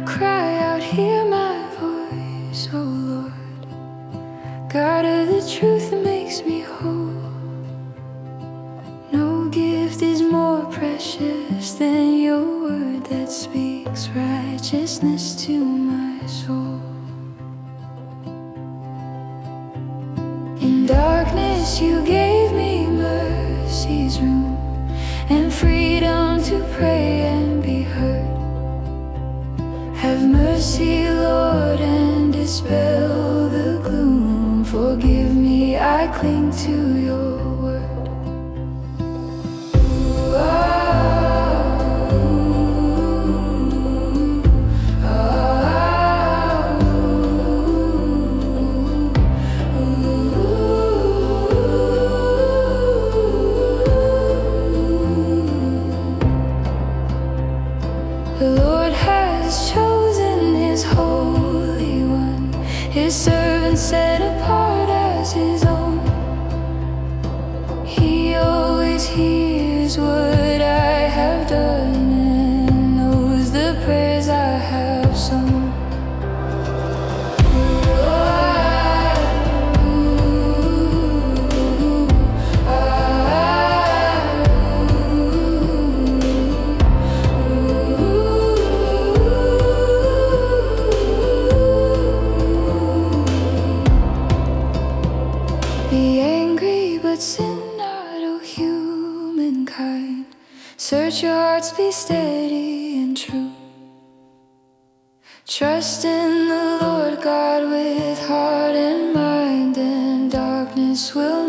cry out, hear my voice, oh Lord. God of the truth that makes me whole. No gift is more precious than your word that speaks righteousness to my soul. In darkness you gave me mercy's room and freedom to pray and be heard. Have mercy, Lord, and dispel the gloom. Forgive me, I cling to your word. Ooh, ah, ooh, ah, ooh, ooh. The Lord has chosen His Holy One, His servant set apart as His own. He always hears what I have done and knows the prayers I have sung. Ooh, ah, ooh, ah, Be angry, but sin not, O humankind. Search your hearts, be steady and true. Trust in the Lord God with heart and mind, and darkness will